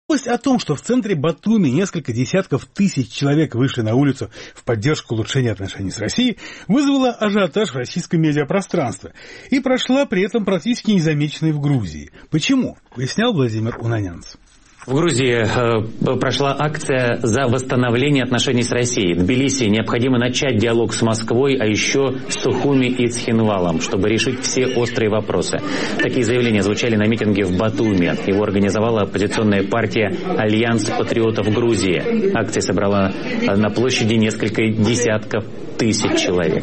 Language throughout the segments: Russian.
Новость о том, что в центре Батуми несколько десятков тысяч человек вышли на улицу в поддержку улучшения отношений с Россией, вызвала ажиотаж в российском медиапространстве и прошла при этом практически незамеченной в Грузии. Почему? Пояснял Владимир Унанянц. В Грузии прошла акция за восстановление отношений с Россией. В Тбилиси необходимо начать диалог с Москвой, а еще с Сухуми и Цхинвалом, чтобы решить все острые вопросы. Такие заявления звучали на митинге в Батуми. Его организовала оппозиционная партия «Альянс патриотов Грузии». Акция собрала на площади несколько десятков тысяч человек.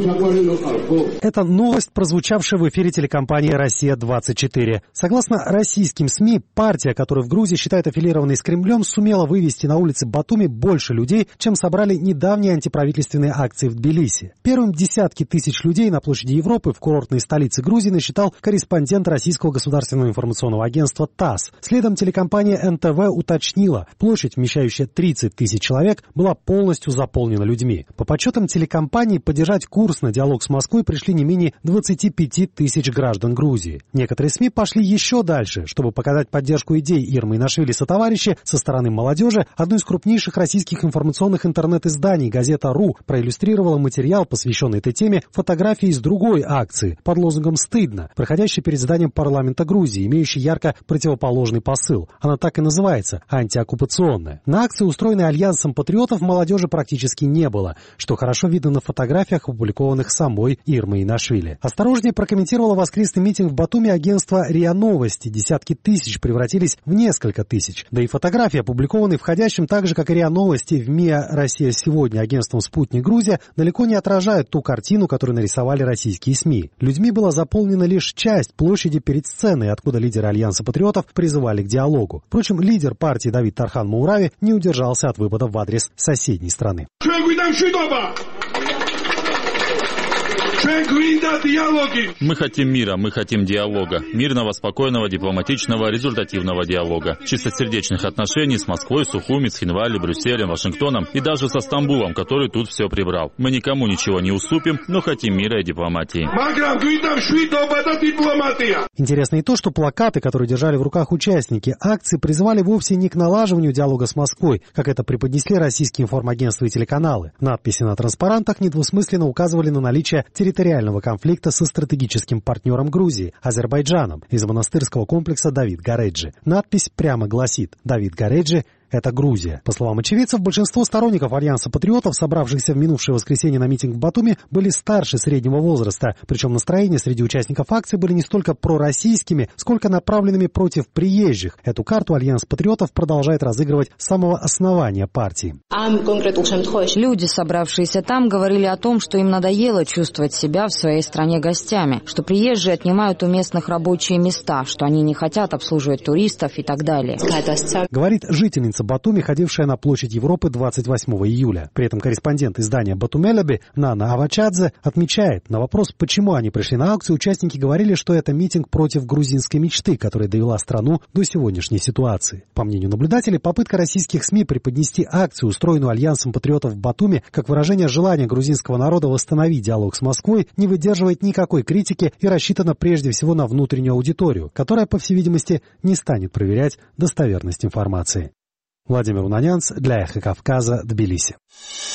Это новость, прозвучавшая в эфире телекомпании «Россия-24». Согласно российским СМИ, партия, которую в Грузии считают аффилированной с Кремлем, сумела вывести на улицы Батуми больше людей, чем собрали недавние антиправительственные акции в Тбилиси. Первым десятки тысяч людей на площади Европы в курортной столице Грузии насчитал корреспондент Российского государственного информационного агентства ТАСС. Следом телекомпания НТВ уточнила, площадь, вмещающая 30 тысяч человек, была полностью заполнена людьми. По подсчетам телекомпании, поддержать курс на диалог с Москвой пришли не менее 25 тысяч граждан Грузии. Некоторые СМИ пошли еще дальше, чтобы показать поддержку идей Ирмы Инашвили сотоварищи со стороны молодежи. Одно из крупнейших российских информационных интернет-изданий, газета «Ру», проиллюстрировала материал, посвященный этой теме, фотографии из другой акции под лозунгом «Стыдно», проходящей перед зданием парламента Грузии, имеющей ярко противоположный посыл. Она так и называется – антиоккупационная. На акции, устроенной Альянсом патриотов, молодежи практически не было, что хорошо видно на фотографиях, опубликованных самой Ирмой Инашвили. Осторожнее прокомментировала воскресный митинг в Батуми агентство РИА Новости. Десятки тысяч превратились в несколько тысяч. Да и фотографии, опубликованные входящим так же, как и РИА Новости в МИА «Россия сегодня» агентством «Спутник Грузия», далеко не отражают ту картину, которую нарисовали российские СМИ. Людьми была заполнена лишь часть площади перед сценой, откуда лидеры Альянса патриотов призывали к диалогу. Впрочем, лидер партии Давид Тархан Маурави не удержался от выпадов в адрес соседней страны. Мы хотим мира, мы хотим диалога. Мирного, спокойного, дипломатичного, результативного диалога. Чистосердечных отношений с Москвой, Сухуми, Цхинвали, Брюсселем, Вашингтоном и даже со Стамбулом, который тут все прибрал. Мы никому ничего не уступим, но хотим мира и дипломатии. Интересно и то, что плакаты, которые держали в руках участники акции, призывали вовсе не к налаживанию диалога с Москвой, как это преподнесли российские информагентства и телеканалы. Надписи на транспарантах недвусмысленно указывали на наличие территориального конфликта со стратегическим партнером Грузии – Азербайджаном из монастырского комплекса Давид Гареджи. Надпись прямо гласит «Давид Гареджи – это Грузия». По словам очевидцев, большинство сторонников Альянса патриотов, собравшихся в минувшее воскресенье на митинг в Батуми, были старше среднего возраста. Причем настроения среди участников акции были не столько пророссийскими, сколько направленными против приезжих. Эту карту Альянс патриотов продолжает разыгрывать с самого основания партии. Люди, собравшиеся там, говорили о том, что им надоело чувствовать себя в своей стране гостями, что приезжие отнимают у местных рабочие места, что они не хотят обслуживать туристов и так далее. Говорит жительница Батуми, ходившая на площадь Европы 28 июля. При этом корреспондент издания «Батумелеби» Нана Авачадзе отмечает, на вопрос, почему они пришли на акцию, участники говорили, что это митинг против грузинской мечты, которая довела страну до сегодняшней ситуации. По мнению наблюдателей, попытка российских СМИ преподнести акцию, устроенную Альянсом патриотов в Батуми, как выражение желания грузинского народа восстановить диалог с Москвой, не выдерживает никакой критики и рассчитана прежде всего на внутреннюю аудиторию, которая, по всей видимости, не станет проверять достоверность информации. Владимир Унанянц для Эхо Кавказа, Тбилиси.